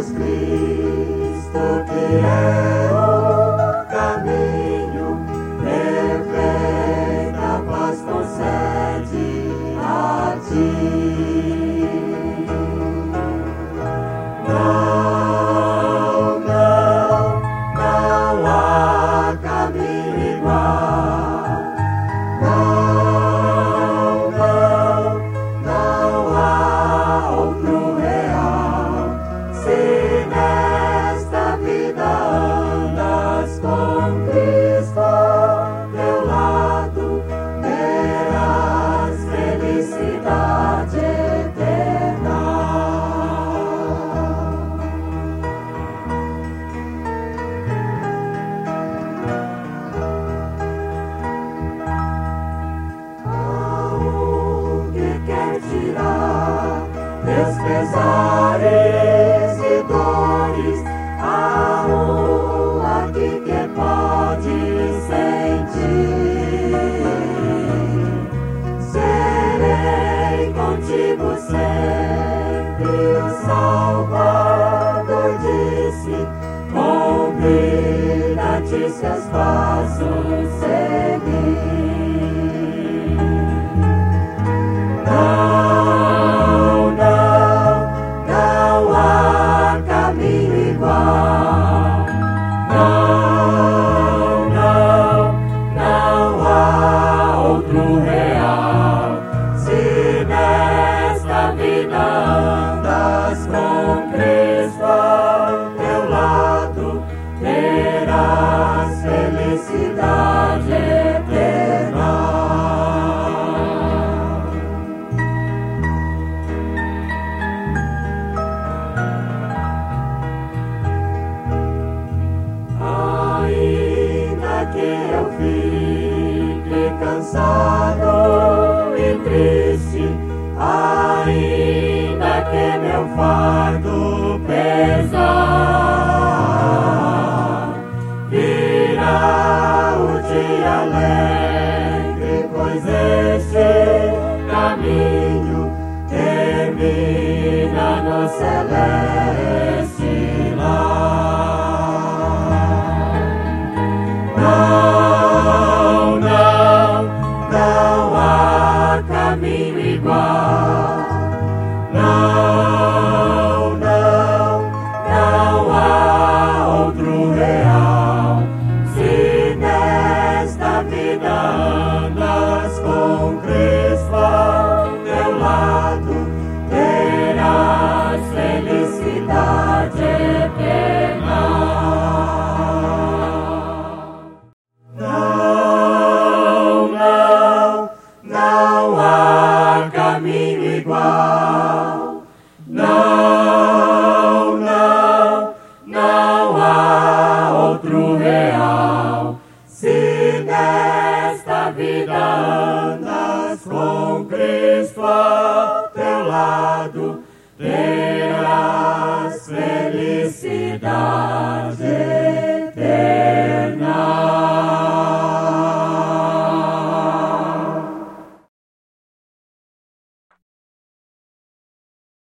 Jesus Cristo, que é o caminho, perfeita paz concede a ti. Não, não, não há caminho igual. Não, não, não há outro real. Se nesta vida andas com Cristo ao teu lado, terás felicidade eterna. Aonde quer tirar teus pesares e dores, há um aqui que pode sentir. Serei contigo sempre, o Salvador disse, convida-te seus passos seguir. Não, não, não há caminho igual. Não, não, não há outro real. Se nesta vida andas com Cristo ao teu lado, terás felicidade eterna. Ainda que eu fique cansado e triste, ainda que meu fardo pesar, virá o dia alegre, pois este caminho termina no celeste lar. Não, não, não há caminho igual. Não, não, não há outro real. Se nesta vida andas com Cristo ao teu lado, terás felicidade eterna. Não, não, não há caminho igual.